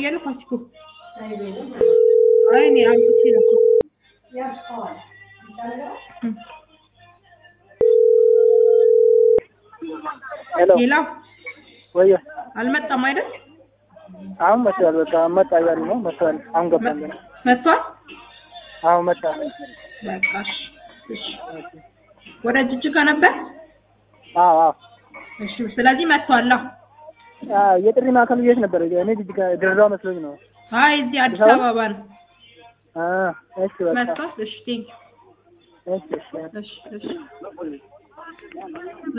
ያለው ፋሲኮ አይ እኔ አልኩት ነው ሄሎ ወይ አልመጣም አይደል አሁን መጣል በቃ መጣ ያለ ነው መጣል አሁን ገባን መጣ አሁን መጣ በቃሽ እሺ ወደ ጅጅጋ ነበር አዎ እሺ ስለዚህ መጣላ የጥሪ ማዕከሉ የት ነበር እኔ ጅጅጋ ድሬዳዋ መስሎኝ ነው አይ እዚህ አዲስ አበባ ነው እሺ በቃ መጣ እሺ ቴንክ እሺ እሺ